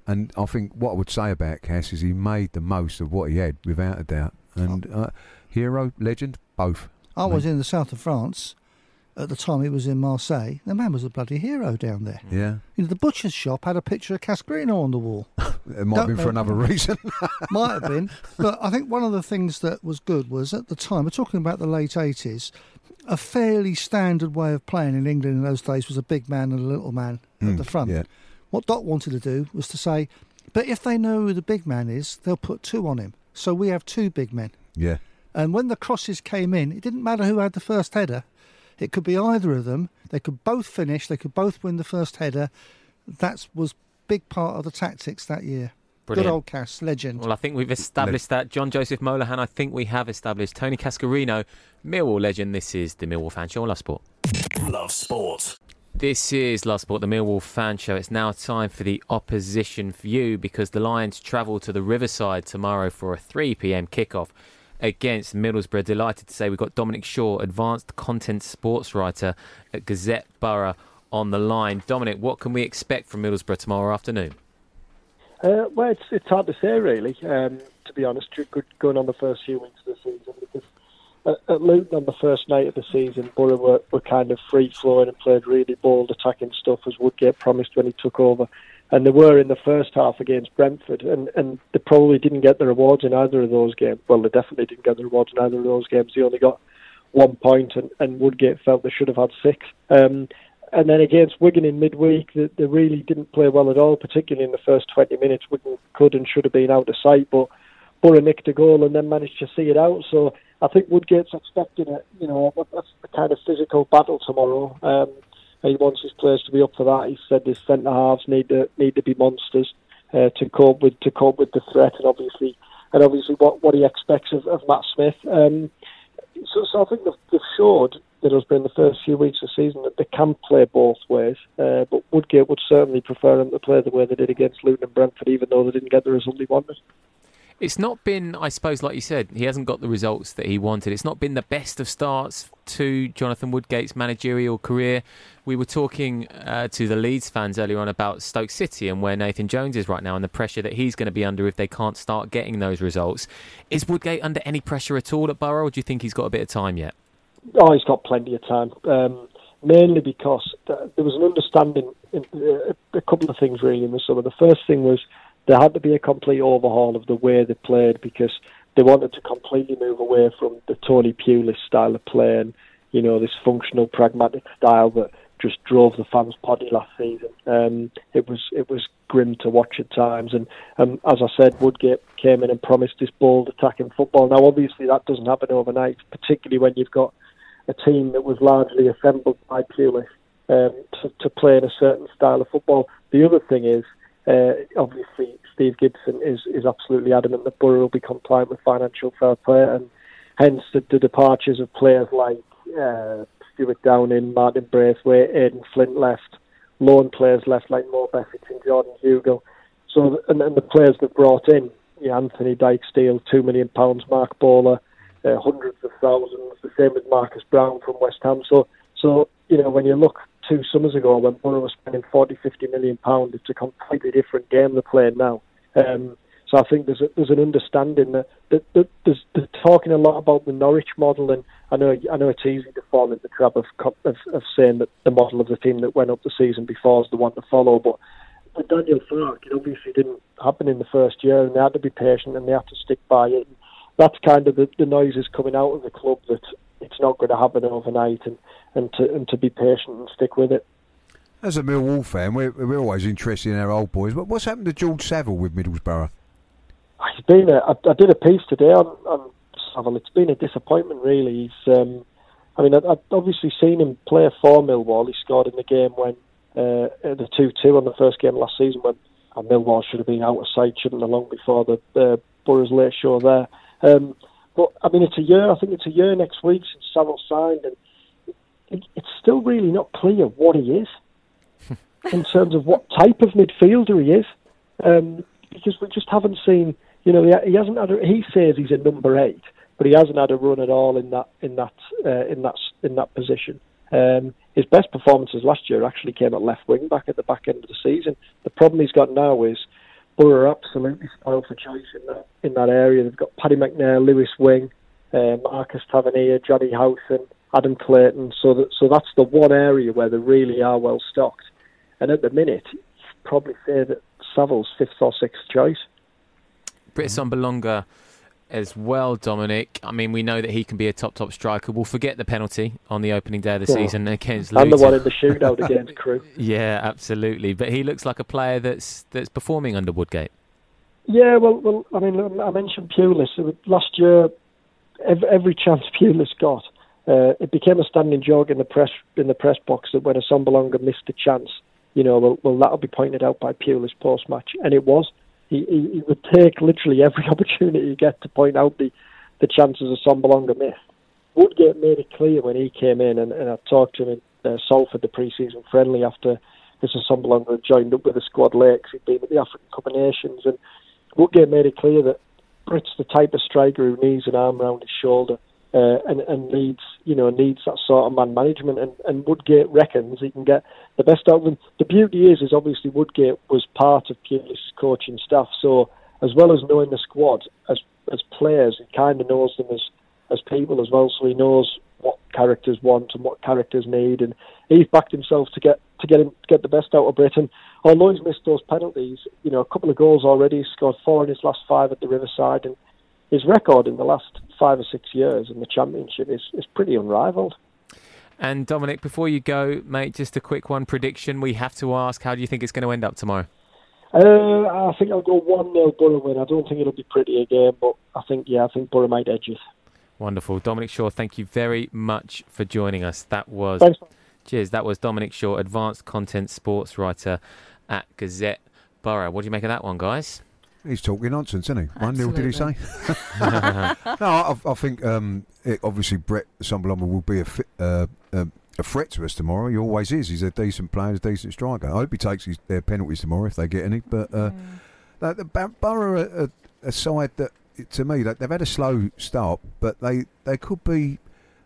and I think what I would say about Cass is he made the most of what he had, without a doubt. And uh, hero, legend, both. I was in the south of France at the time he was in Marseille. The man was a bloody hero down there. Yeah. You know, the butcher's shop had a picture of Cascarino on the wall. It might Don't have been for know. another reason. Might have been. But I think one of the things that was good was at the time, we're talking about the late eighties, a fairly standard way of playing in England in those days was a big man and a little man Mm, at the front. yeah. What Doc wanted to do was to say, but if they know who the big man is, they'll put two on him. So we have two big men. Yeah. And when the crosses came in, it didn't matter who had the first header. It could be either of them. They could both finish. They could both win the first header. That was big part of the tactics that year. Brilliant. Good old Cass, legend. Well, I think we've established that. John Joseph Molahan, I think we have established. Tony Cascarino, Millwall legend. This is the Millwall Fan Show on Love Sport. Love Sport. This is Love Sport, the Millwall Fan Show. It's now time for the opposition view because the Lions travel to the Riverside tomorrow for a three p.m. kickoff against Middlesbrough. Delighted to say we've got Dominic Shaw, advanced content sports writer at Gazette Borough, on the line. Dominic, what can we expect from Middlesbrough tomorrow afternoon? Uh, well, it's it's hard to say, really, um, to be honest, going on the first few weeks of the season. Because at, at Luton on the first night of the season, Borough were, were kind of free-flowing and played really bold attacking stuff, as Woodgate promised when he took over. And they were in the first half against Brentford, and, and they probably didn't get the rewards in either of those games. Well, they definitely didn't get the rewards in either of those games. They only got one point, and, and Woodgate felt they should have had six. Um, and then against Wigan in midweek, they, they really didn't play well at all, particularly in the first twenty minutes. Wigan could and should have been out of sight, but Borough nicked a goal and then managed to see it out. So I think Woodgate's expecting a, you know, that's the kind of physical battle tomorrow. Um, He wants his players to be up for that. He said his centre halves need to need to be monsters uh, to cope with to cope with the threat, and obviously, and obviously what, what he expects of, of Matt Smith. Um, so, so I think they've, they've showed that has been the first few weeks of the season that they can play both ways. Uh, but Woodgate would certainly prefer them to play the way they did against Luton and Brentford, even though they didn't get the result they wanted. It's not been, I suppose, like you said, he hasn't got the results that he wanted. It's not been the best of starts to Jonathan Woodgate's managerial career. We were talking uh, to the Leeds fans earlier on about Stoke City and where Nathan Jones is right now and the pressure that he's going to be under if they can't start getting those results. Is Woodgate under any pressure at all at Borough, or do you think he's got a bit of time yet? Oh, he's got plenty of time, um, mainly because th- there was an understanding in uh, a couple of things really in the summer. The first thing was there had to be a complete overhaul of the way they played, because they wanted to completely move away from the Tony Pulis style of play and, you know, this functional, pragmatic style that just drove the fans potty last season. Um, it was it was grim to watch at times, and um, as I said, Woodgate came in and promised this bold attacking football. Now, obviously, that doesn't happen overnight, particularly when you've got a team that was largely assembled by Pulis um, to, to play in a certain style of football. The other thing is, Uh, obviously, Steve Gibson is, is absolutely adamant that Borough will be compliant with financial fair play, and hence the, the departures of players like uh, Stuart Downing, Martin Braithwaite, Aidan Flint left, loan players left like Mo Beckett and Jordan Hugill. So, and, and the players that brought in, yeah, Anthony Dyke-Steele, two million pounds, Mark Bowler, uh, hundreds of thousands, the same with Marcus Brown from West Ham. So, so you know, when you look two summers ago when Borough was spending forty, fifty million pounds, it's a completely different game they're playing now. Um, so I think there's a, there's an understanding that, that, that there's, they're talking a lot about the Norwich model, and I know I know it's easy to fall into the trap of, of of saying that the model of the team that went up the season before is the one to follow, but with Daniel Farke, it obviously didn't happen in the first year, and they had to be patient and they had to stick by it. And that's kind of the, the noises coming out of the club, that it's not going to happen overnight, and, and to and to be patient and stick with it. As a Millwall fan, we're, we're always interested in our old boys. But what's happened to George Saville with Middlesbrough? It's been a, I, I did a piece today on, on Saville. It's been a disappointment, really. He's, um, I mean, I, I've obviously seen him play for Millwall. He scored in the game when uh, the two two on the first game last season, when uh, Millwall should have been out of sight, shouldn't have, long before the uh, Borough's late show there. Um, but I mean, it's a year. I think it's a year next week since Saville signed, and it, it's still really not clear what he is in terms of what type of midfielder he is, um, because we just haven't seen. You know, he, he hasn't had. A, he says he's a number eight, but he hasn't had a run at all in that in that uh, in that in that position. Um, his best performances last year actually came at left wing back at the back end of the season. The problem he's got now is Borough are absolutely spoiled for choice in that in that area. They've got Paddy McNair, Lewis Wing, uh, Marcus Tavernier, Johnny Howson, Adam Clayton. So that so that's the one area where they really are well stocked. And at the minute, you'd probably say that Savills fifth or sixth choice. Britt Assombalonga as well, Dominic. I mean, we know that he can be a top, top striker. We'll forget the penalty on the opening day of the oh. season against Luton. And the one in the shootout against Crewe. Yeah, absolutely. But he looks like a player that's that's performing under Woodgate. Yeah, well, well, I mean, I mentioned Pulis. Last year, every, every chance Pulis got, uh, it became a standing joke in the press in the press box that when Assombalonga missed a chance, you know, well, well that'll be pointed out by Pulis post-match. And it was. He, he, he would take literally every opportunity he get to point out the, the chances Assombalonga missed. Woodgate made it clear when he came in, and, and I talked to him in uh, Salford, the pre-season friendly, after this Assombalonga had joined up with the squad late because he'd been at the African Cup of Nations, and Woodgate made it clear that Britt's the type of striker who needs an arm around his shoulder uh, and, and needs, you know, needs that sort of man management, and, and Woodgate reckons he can get the best out of them. The beauty is, is obviously Woodgate was part of Pulis' coaching staff, so as well as knowing the squad as as players, he kind of knows them as, as people as well, so he knows what characters want and what characters need, and he's backed himself to get to get him to get the best out of Britain. Although he's missed those penalties, you know, a couple of goals already, he's scored four in his last five at the Riverside, and his record in the last five or six years in the Championship is, is pretty unrivalled. And Dominic, before you go, mate, just a quick one prediction. We have to ask, how do you think it's going to end up tomorrow? Uh, I think I'll go one nil Borough win. I don't think it'll be pretty again, but I think, yeah, I think Borough might edge it. Wonderful. Dominic Shaw, thank you very much for joining us. That was... Thanks. Cheers. That was Dominic Shaw, Advanced Content Sports Writer at Gazette Borough. What do you make of that one, guys? He's talking nonsense, isn't he? One nil, did he say? No, I, I think um, it, obviously Brett Assombalonga will be a, fi- uh, uh, a threat to us tomorrow. He always is. He's a decent player, he's a decent striker. I hope he takes his, their penalties tomorrow if they get any. But uh, mm. the, the Borough are a, a side that, to me, that they've had a slow start, but they, they could be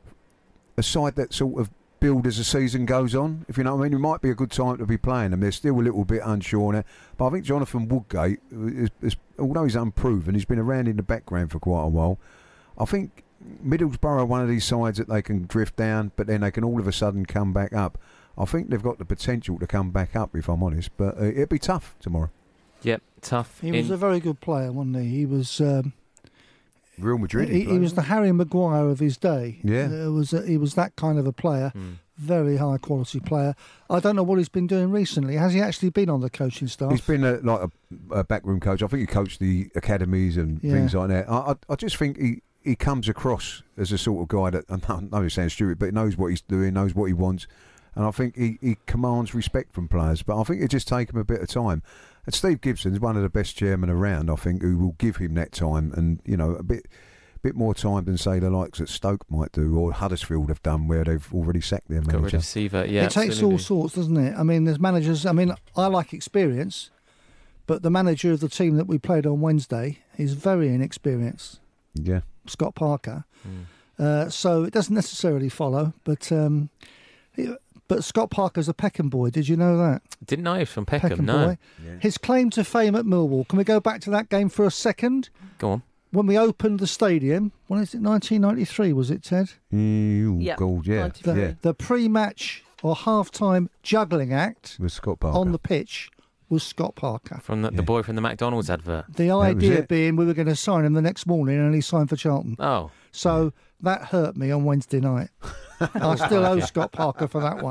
a side that sort of build as the season goes on, if you know what I mean. It might be a good time to be playing them. They're still a little bit unsure now, but I think Jonathan Woodgate is, is, although he's unproven, he's been around in the background for quite a while. I think Middlesbrough are one of these sides that they can drift down, but then they can all of a sudden come back up. I think they've got the potential to come back up, if I'm honest, but uh, it'll be tough tomorrow. Yep, tough. He was a very good player, wasn't he? He was um, Real Madrid. He, he, he was the Harry Maguire of his day. Yeah, uh, it was a, he was that kind of a player. Mm. Very high quality player. I don't know what he's been doing recently. Has he actually been on the coaching staff? He's been a, like a, a backroom coach. I think he coached the academies and yeah. things like that. I, I, I just think he, he comes across as a sort of guy that, I know it sounds stupid, but he knows what he's doing, knows what he wants. And I think he, he commands respect from players. But I think it just take him a bit of time. And Steve Gibson's one of the best chairmen around, I think, who will give him that time and, you know, a bit bit more time than, say, the likes that Stoke might do or Huddersfield have done, where they've already sacked their manager. Got rid of Seaver, yeah. It absolutely. takes all sorts, doesn't it? I mean, there's managers. I mean, I like experience, but the manager of the team that we played on Wednesday is very inexperienced. Yeah. Scott Parker. Mm. Uh, so it doesn't necessarily follow, but um, it, but Scott Parker's a Peckham boy. Did you know that? Didn't know he was from Peckham, Peckham no. boy. Yeah. His claim to fame at Millwall. Can we go back to that game for a second? Go on. When we opened the stadium, when is it, nineteen ninety-three, was it, Ted? Mm, yep. Gold, yeah. The, yeah. the pre-match or half-time juggling act with Scott Parker on the pitch was Scott Parker. From the, yeah. the boy from the McDonald's advert. The idea being we were going to sign him the next morning, and he signed for Charlton. Oh. So that hurt me on Wednesday night. I still owe Scott Parker for that one.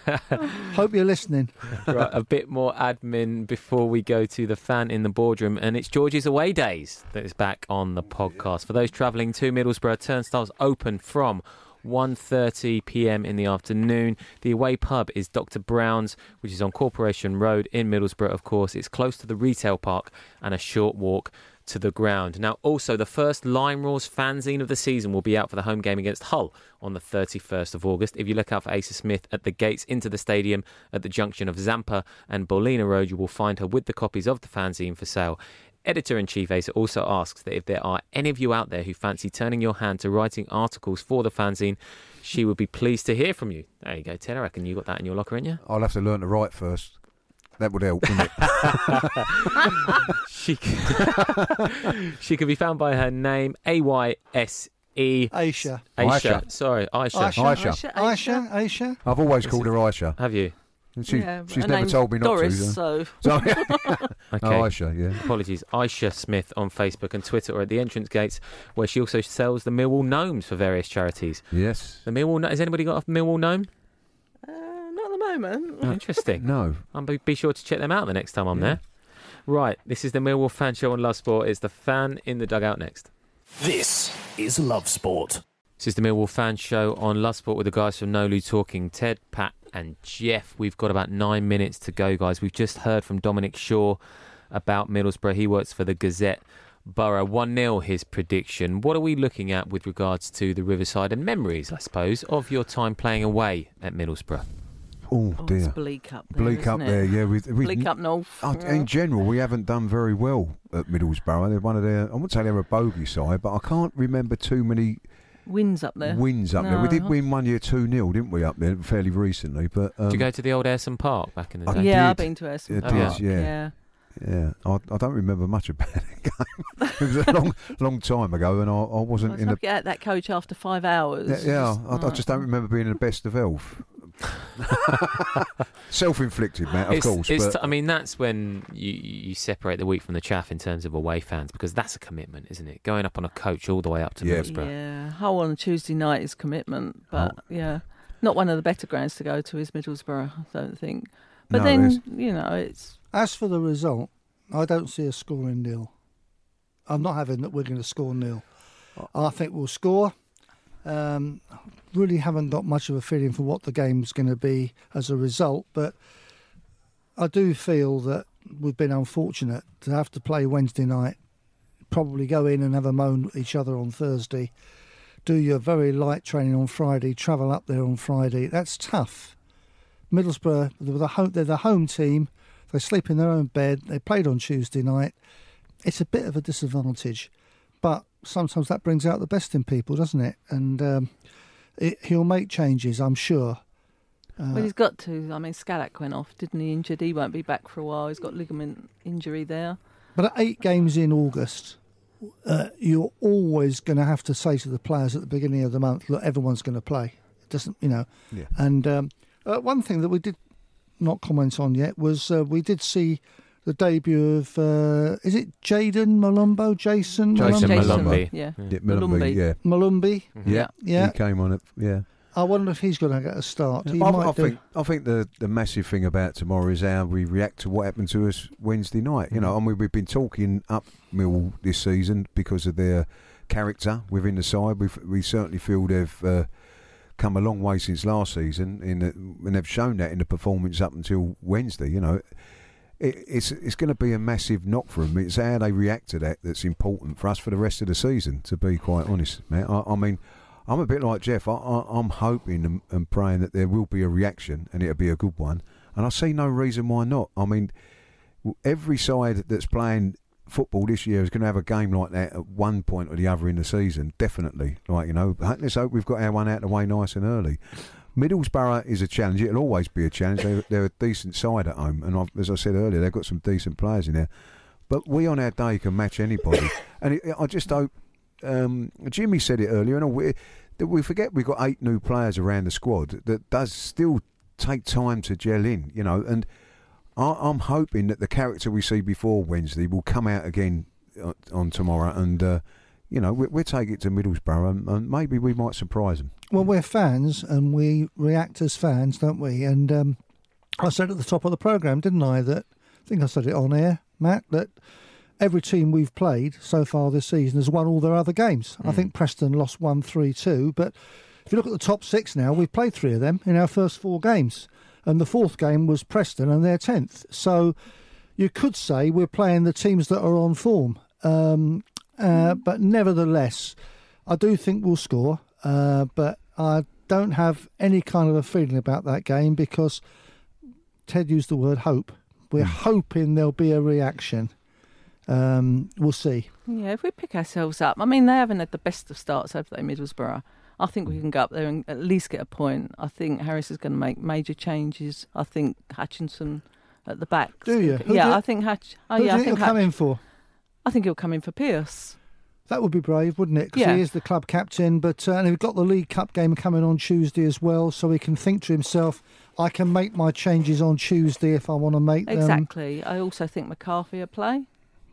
Hope you're listening. Right, a bit more admin before we go to the fan in the boardroom, and it's George's Away Days that is back on the podcast. For those travelling to Middlesbrough, turnstiles open from one thirty p.m. in the afternoon. The away pub is Doctor Brown's, which is on Corporation Road in Middlesbrough, of course. It's close to the retail park and a short walk to the ground. Now, also, the first Lime Roars fanzine of the season will be out for the home game against Hull on the thirty-first of August. If you look out for Asa Smith at the gates into the stadium at the junction of Zampa and Bolina Road, you will find her with the copies of the fanzine for sale. Editor-in-Chief Asa also asks that if there are any of you out there who fancy turning your hand to writing articles for the fanzine, she would be pleased to hear from you. There you go, Ted. I reckon you got that in your locker, ain't you? I'll have to learn to write first. That would help, wouldn't it? she, c- she can be found by her name, A Y S E. Aisha. Aisha. Aisha. Sorry, Aisha. Aisha. Aisha, Aisha, Aisha. I've always called her Aisha. Have you? She, Yeah, she's her never name's told me not Doris, to. so. So, Okay. oh, Aisha, yeah. Apologies. Aisha Smith on Facebook and Twitter or at the entrance gates, where she also sells the Millwall gnomes for various charities. Yes. The Millwall. Has anybody got a Millwall gnome? Uh, not at the moment. Interesting. No. I'll be, be sure to check them out the next time I'm there. Right. This is the Millwall Fan Show on Love Sport. It's the fan in the dugout next. This is Love Sport. This is the Millwall Fan Show on Love Sport with the guys from Nolu talking Ted, Pat and Jeff. We've got about nine minutes to go, guys. We've just heard from Dominic Shaw about Middlesbrough. He works for the Gazette Borough. one nil his prediction. What are we looking at with regards to the Riverside and memories, I suppose, of your time playing away at Middlesbrough? Oh, Oh, dear. it's bleak up there. Bleak up isn't there, it? yeah. We, we, Bleak up north. Oh, yeah. in general, we haven't done very well at Middlesbrough. They're one of their, I wouldn't say they're a bogey side, but I can't remember too many Wins up there. wins up there. We No. did win one year two nil, didn't we, up there fairly recently? But um, Did you go to the old Ayrton Park back in the I day? did. Yeah, I've been to Essen. It Oh, did, yeah. yeah. Yeah, I, I don't remember much about that game. It was a long, long time ago, and I, I wasn't Well, it's in hard the. to get out that coach after five hours. Yeah, yeah, I, I like- just don't remember being in the best of health. Self-inflicted, Matt, of It's- course. it's but t- I mean, that's when you, you separate the wheat from the chaff in terms of away fans, because that's a commitment, isn't it? Going up on a coach all the way up to Yeah. Middlesbrough. Yeah, whole on a Tuesday night is commitment, but Oh. yeah, not one of the better grounds to go to is Middlesbrough, I don't think. But No, then, there's- you know, it's As for the result, I don't see us scoring nil. I'm not having that we're going to score nil. I think we'll score. Um, really haven't got much of a feeling for what the game's going to be as a result, but I do feel that we've been unfortunate to have to play Wednesday night, probably go in and have a moan at each other on Thursday, do your very light training on Friday, travel up there on Friday. That's tough. Middlesbrough, they're the home, they're the home team. They sleep in their own bed. They played on Tuesday night. It's a bit of a disadvantage, but sometimes that brings out the best in people, doesn't it? And um, it, he'll make changes, I'm sure. Uh, well, he's got to. I mean, Scalak went off, didn't he? Injured. He won't be back for a while. He's got ligament injury there. But at eight games in August, uh, you're always going to have to say to the players at the beginning of the month, look, everyone's going to play. It doesn't, you know. Yeah. And um, uh, one thing that we did not comment on yet was uh, we did see the debut of, uh, is it Jaden Malumbo? Jason Jason Malumbo? Jason, Malumbi. yeah. yeah, Millenby, Malumbi. yeah, Malumbi. yeah, Yeah. He came on it, yeah. I wonder if he's going to get a start. He I, might I do. think I think the, the massive thing about tomorrow is how we react to what happened to us Wednesday night. You know, I mean, we've been talking up Mill this season because of their character within the side. We we certainly feel they've uh, come a long way since last season, in the, and they've shown that in the performance up until Wednesday. You know, it, it's it's going to be a massive knock for them. It's how they react to that that's important for us for the rest of the season. To be quite honest, man, I, I mean. I'm a bit like Jeff. I, I, I'm hoping and, and praying that there will be a reaction and it'll be a good one. And I see no reason why not. I mean, every side that's playing football this year is going to have a game like that at one point or the other in the season, definitely. Like, you know, let's hope we've got our one out of the way nice and early. Middlesbrough is a challenge. It'll always be a challenge. They're, they're a decent side at home. And I've, as I said earlier, they've got some decent players in there. But we on our day can match anybody. And it, I just hope... Um, Jimmy said it earlier, and we, we forget we've got eight new players around the squad that does still take time to gel in, you know. And I, I'm hoping that the character we see before Wednesday will come out again on, on tomorrow, and uh, you know, we, we'll take it to Middlesbrough, and, and maybe we might surprise them. Well, we're fans and we react as fans, don't we? And um, I said at the top of the programme, didn't I, that I think I said it on air, Matt, that every team we've played so far this season has won all their other games. Mm. I think Preston lost one three two, but if you look at the top six now, we've played three of them in our first four games. And the fourth game was Preston and they're tenth. So you could say we're playing the teams that are on form. Um, uh, but nevertheless, I do think we'll score. Uh, but I don't have any kind of a feeling about that game because Ted used the word hope. We're mm. hoping there'll be a reaction. Um, we'll see. Yeah, if we pick ourselves up. I mean, they haven't had the best of starts, have they, Middlesbrough? I think we can go up there and at least get a point. I think Harris is going to make major changes. I think Hutchinson at the back. Do you? Who yeah, do, I think Hatch. Oh, who yeah, do I you think think he'll come Hatch, in for? I think he'll come in for Pearce. That would be brave, wouldn't it? Because Yeah. he is the club captain. But uh, and we've got the League Cup game coming on Tuesday as well, so he can think to himself, I can make my changes on Tuesday if I want to make them. Exactly. I also think McCarthy will play.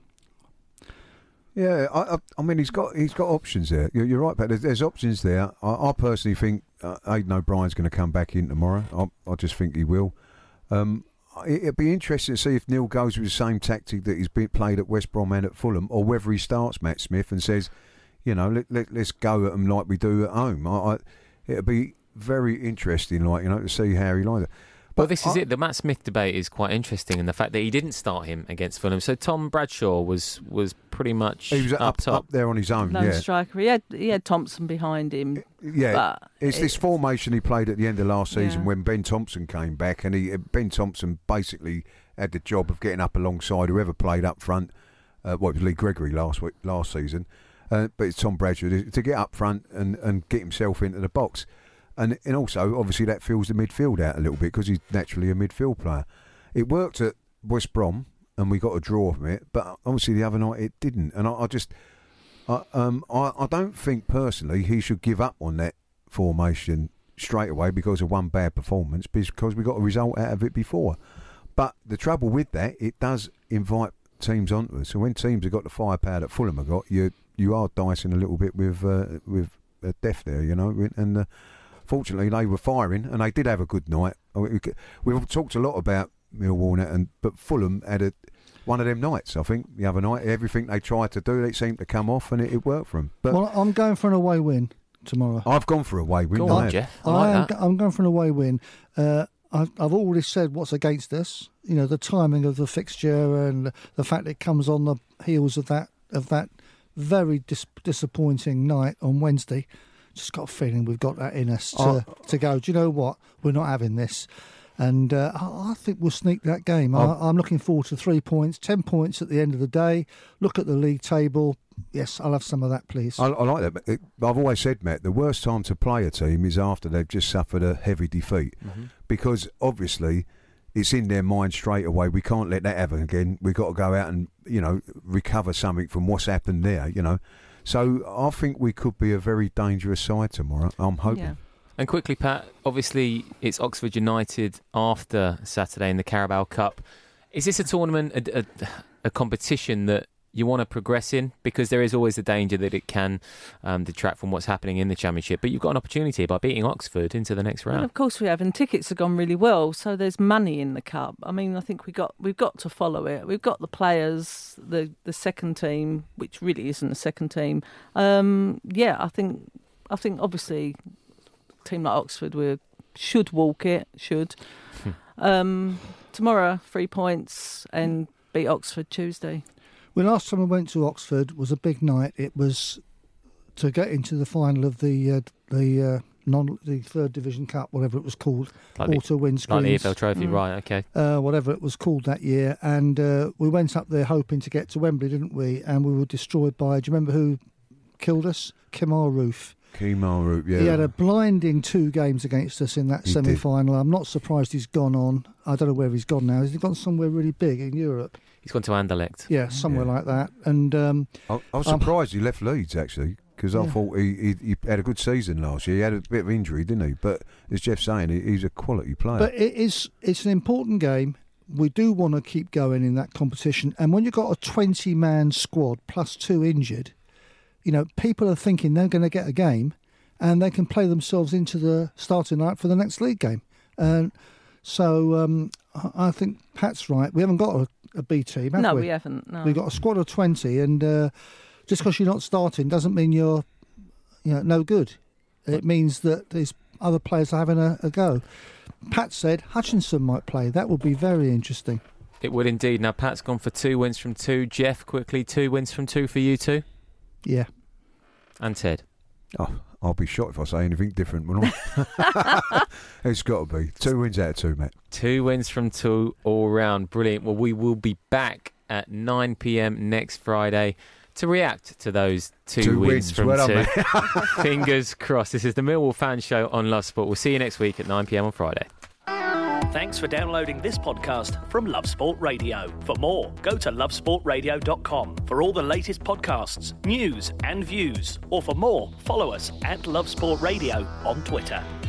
Yeah, I, I, I mean, he's got he's got options there. You're, you're right, Pat. There's, there's options there. I, I personally think uh, Aidan O'Brien's going to come back in tomorrow. I, I just think he will. Um, it, it'd be interesting to see if Neil goes with the same tactic that he's been played at West Brom and at Fulham, or whether he starts Matt Smith and says, you know, let, let, let's go at them like we do at home. I, I, it'd be very interesting, like, you know, to see how he likes it. Well, this is I, it. The Matt Smith debate is quite interesting, in the fact that he didn't start him against Fulham. So Tom Bradshaw was was pretty much he was up, up top. up there on his own. Lone yeah, striker. He had he had Thompson behind him. Yeah, but it's this formation he played at the end of last season Yeah. when Ben Thompson came back, and he Ben Thompson basically had the job of getting up alongside whoever played up front. Uh, what was Lee Gregory last week, last season, uh, but it's Tom Bradshaw to get up front and, and get himself into the box. And and also, obviously, that fills the midfield out a little bit because he's naturally a midfield player. It worked at West Brom, and we got a draw from it. But obviously, the other night it didn't. And I, I just, I, um, I, I don't think personally he should give up on that formation straight away because of one bad performance, because we got a result out of it before. But the trouble with that, it does invite teams onto us. So when teams have got the firepower that Fulham have got, you you are dicing a little bit with uh, with uh, death there, you know, and. Uh, Fortunately, they were firing, and they did have a good night. We've talked a lot about Millwall, and but Fulham had a, one of them nights. I think the other night, everything they tried to do, they seemed to come off, and it, it worked for them. But well, I'm going for an away win tomorrow. I've gone for a away win. Go on, Jeff. I, like I am, that. I'm going for an away win. Uh, I've, I've already said what's against us. You know, the timing of the fixture and the fact it comes on the heels of that of that very dis- disappointing night on Wednesday. Just got a feeling we've got that in us to, Oh. to go, do you know what? We're not having this. And uh, I, I think we'll sneak that game. I, I'm looking forward to three points, ten points at the end of the day. Look at the league table. Yes, I'll have some of that, please. I, I like that. But it, I've always said, Matt, the worst time to play a team is after they've just suffered a heavy defeat. Mm-hmm. Because obviously it's in their mind straight away, we can't let that happen again. We've got to go out and, you know, recover something from what's happened there, you know. So I think we could be a very dangerous side tomorrow. I'm hoping. Yeah. And quickly, Pat, obviously it's Oxford United after Saturday in the Carabao Cup. Is this a tournament, a, a, a competition that you want to progress in? Because there is always the danger that it can um, detract from what's happening in the Championship. But you've got an opportunity by beating Oxford into the next round. And of course we have, and tickets have gone really well, so there's money in the cup. I mean, I think we got we've got to follow it. We've got the players, the the second team, which really isn't a second team. Um, yeah, I think I think obviously a team like Oxford we should walk it, should. um, tomorrow, three points and beat Oxford Tuesday. Well, last time I went to Oxford was a big night. It was to get into the final of the uh, the uh, non the third division cup, whatever it was called, Like the- auto windscreens, Like the E F L Trophy, Mm. right, okay. uh, whatever it was called that year. And uh, we went up there hoping to get to Wembley, didn't we? And we were destroyed by. Do you remember who killed us? Kemar Roof. Kemar Roof, yeah. He had a blinding two games against us in that He semi-final. I'm not surprised he's gone on. I don't know where he's gone now. Has he gone somewhere really big in Europe? He's gone to Anderlecht. Yeah, somewhere Yeah. like that. And um, I, I was Um, surprised he left Leeds, actually, because I Yeah. thought he, he he had a good season last year. He had a bit of injury, didn't he? But as Jeff's saying, he, he's a quality player. But it is it's an important game. We do want to keep going in that competition. And when you've got a twenty-man squad plus two injured, you know, people are thinking they're going to get a game and they can play themselves into the starting lineup for the next league game. And so um, I I think Pat's right. We haven't got a, a B team, have no, we? we haven't. No. We've got a squad of twenty, and uh, just because you're not starting doesn't mean you're you know, no good. It means that there's other players are having a, a go. Pat said Hutchinson might play. That would be very interesting. It would indeed. Now, Pat's gone for two wins from two. Jeff, quickly, two wins from two for you two. Yeah. And Ted. oh, I'll be shocked if I say anything different, won't I? It's got to be. Two wins out of two, Matt. Two wins from two all round. Brilliant. Well, we will be back at nine p.m. next Friday to react to those two, Two wins, wins. from Well done, two. Fingers crossed. This is the Millwall Fan Show on Love Sport. We'll see you next week at nine p.m. on Friday. Thanks for downloading this podcast from Love Sport Radio. For more, go to love sport radio dot com for all the latest podcasts, news and views. Or for more, follow us at Love Sport Radio on Twitter.